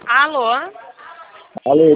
Alô? Alô,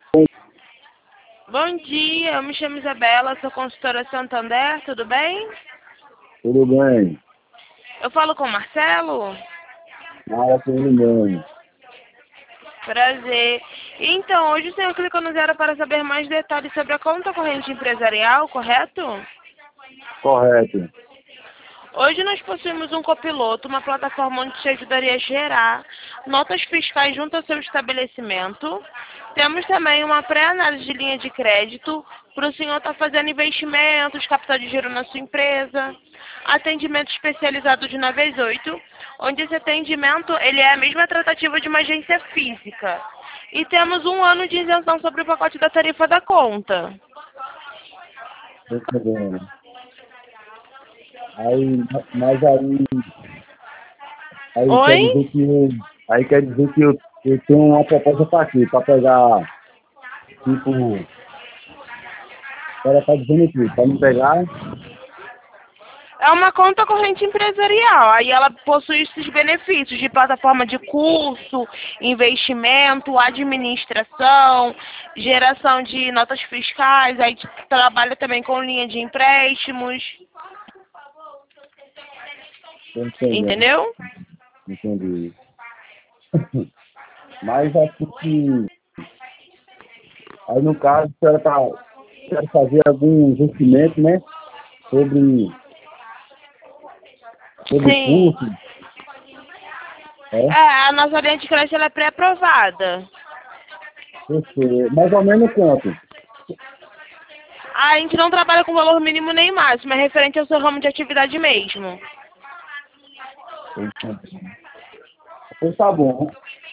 Bom dia, eu me chamo Isabela, sou consultora Santander, tudo bem? tudo bem? Eu falo com o Marcelo? Tudo bem. Prazer. Então, hoje o senhor clicou no zero para saber mais detalhes sobre a conta corrente empresarial, correto? Correto. Hoje nós possuímos um copiloto, uma plataforma onde te ajudaria a gerar notas fiscais junto ao seu estabelecimento. Temos também uma pré-análise de linha de crédito para o senhor estar fazendo investimentos, capital de giro na sua empresa. Atendimento especializado de 9 às 8, onde esse atendimento ele é a mesma tratativa de uma agência física. E temos um ano de isenção sobre o pacote da tarifa da conta. Tudo bem. Aí, mas aí quer Oi? dizer que eu tenho uma proposta para aqui, para pegar, tipo, ela tá dizendo aqui, para me pegar, É uma conta corrente empresarial. Aí ela possui esses benefícios de plataforma de curso, investimento, administração, geração de notas fiscais. Aí trabalha também com linha de empréstimos. tô entendendo, Entendeu? entendi. Mas acho que, aí no caso, a senhora quer fazer algum investimento, né, sobre, sobre Sim. curso, é? A nossa linha de crédito ela é pré-aprovada. Mais ou menos quanto? A gente não trabalha com valor mínimo nem máximo, é referente ao seu ramo de atividade mesmo. Então tá bom.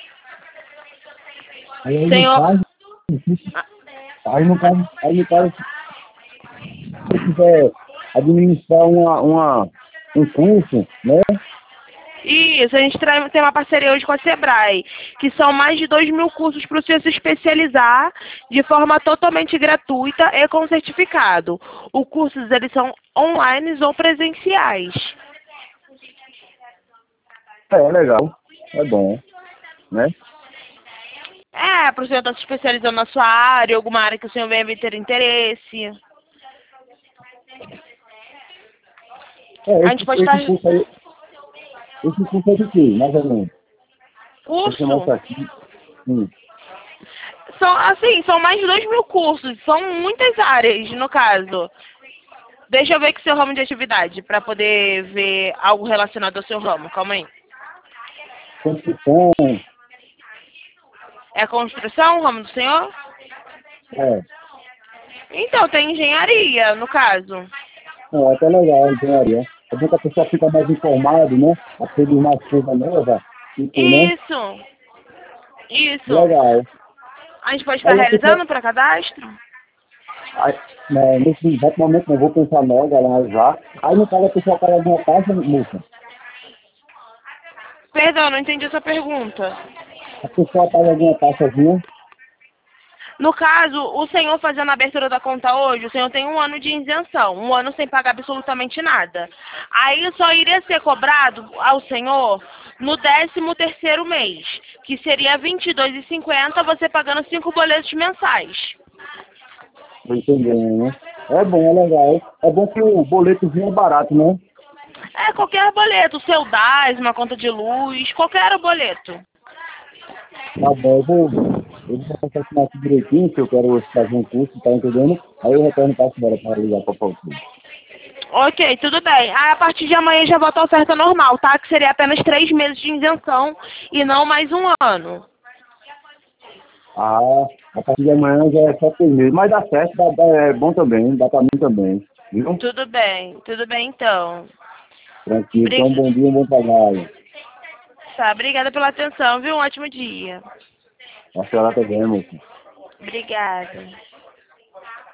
Aí no Senhor. caso, aí no caso, se você quiser administrar um curso, né? Isso, a gente tem uma parceria hoje com a Sebrae, que são mais de 2.000 cursos para o senhor se especializar de forma totalmente gratuita e com certificado. Os cursos, eles são online ou presenciais. É legal, é bom, né? Para o senhor estar se especializando na sua área, alguma área que o senhor venha vir ter interesse. A gente pode estar... Esse curso é de quê, mais ou menos? Você Curso? mostra aqui. Sim. São mais de 2.000 cursos, são muitas áreas, no caso. Deixa eu ver aqui seu ramo de atividade, para poder ver algo relacionado ao seu ramo. Calma aí. Construção, É construção o ramo do senhor? é. Então, tem engenharia, no caso. É até legal a engenharia. É bom que a pessoa fica mais informada, né? Aprende mais coisa nova, tipo, né? Isso, isso. Legal. A gente pode estar Aí a pessoa, realizando para cadastro? aí, né, nesse exato momento não vou pensar logo, analisar. Aí no caso a pessoa paga alguma taxa, moça. Perdão, não entendi a sua pergunta. A pessoa paga alguma taxazinha. No caso, o senhor fazendo a abertura da conta hoje, o senhor tem um ano de isenção, um ano sem pagar absolutamente nada. Aí só iria ser cobrado ao senhor no 13º mês, que seria R$ 22,50, você pagando 5 boletos mensais. Tô entendendo, né? É bom, é legal. É bom que o boletozinho é barato, né? É qualquer boleto, o seu DAS, uma conta de luz, qualquer boleto. Tá bom, eu vou raciocinar aqui direitinho, que eu quero fazer um curso, tá entendendo? Aí eu retorno para a senhora para ligar para o Ok, tudo bem. Aí a partir de amanhã já volta a oferta normal, tá? Que seria apenas 3 meses de isenção e não mais um ano. A partir de amanhã já é só 3 meses. Mas dá certo, é bom também, dá para mim também. Viu? Tudo bem então. Tranquilo, então Bri- bom dia, um bom trabalho. Tá, obrigada pela atenção, viu? Um ótimo dia. A senhora também, moça. Obrigada.